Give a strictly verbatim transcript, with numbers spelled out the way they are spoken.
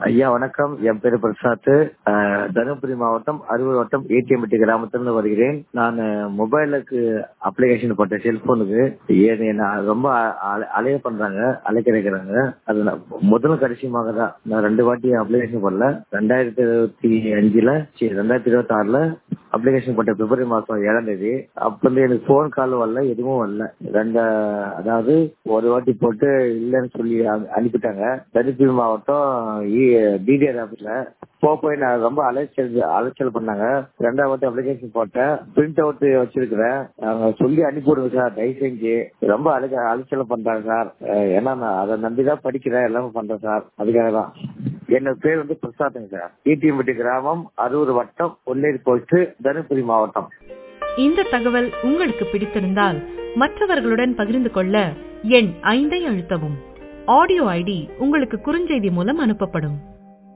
ஐயா வணக்கம். என் பேரு பிரசாத். அஹ், தருமபுரி மாவட்டம் அரூர் வட்டம் ஏடிஎம்பட்டி கிராமத்திலிருந்து வருகிறேன். நான் மொபைலுக்கு அப்ளிகேஷன் போட்டேன், செல்போனுக்கு. ஏன்னு நான் ரொம்ப அ- அலைய பண்றாங்க, அலைக்கிறாங்க. அது நான் முதல் கடைசியமாக தான் நான் ரெண்டு வாட்டி அப்ளிகேஷன் பண்ணல. ரெண்டாயிரத்தி இருபத்தி அஞ்சுல சரி ரெண்டாயிரத்தி இருபத்தி ஆறுல அப்ளிகேஷன் போட்ட பிப்ரவரி மாசம் ஏழாம் தேதி. அப்ப வந்து எனக்கு போன் கால் வரல, எதுவும் வரல. ரெண்ட அதாவது ஒரு வாட்டி போட்டு இல்லைன்னு சொல்லி அனு- அனுப்பிட்டாங்க. தருமபுரி மாவட்டம் டிடிஆர் ஆபீஸ்ல போ போய் நான் ரொம்ப அலைச்சல் அலைச்சல் பண்ணாங்க. ரெண்டாவது வாட்டி அப்ளிகேஷன் போட்டேன், பிரிண்ட் அவுட் வச்சிருக்கிறேன். அவங்க சொல்லி அனுப்பி விடுங்க சார், தயவு செஞ்சு. ரொம்ப அலைச்ச அலைச்சல் பண்றாங்க சார். அஹ் ஏன்னா நான் அதை நம்பிதான் படிக்கிறேன், எல்லாமே பண்றேன் சார். அதுக்காக தான். என்னோட பேர் வந்து பிரசாத்துங்க சார். ஈட்டியம்பட்டி கிராமம், அரூர் வட்டம், பொன்னேரி போஸ்ட், தருமபுரி மாவட்டம். இந்த தகவல் உங்களுக்கு பிடித்திருந்தால் மற்றவர்களுடன் பகிர்ந்து கொள்ள எண் ஐந்தை அழுத்தவும். ஆடியோ ஐடி உங்களுக்கு குறுஞ்செய்தி மூலம் அனுப்பப்படும்.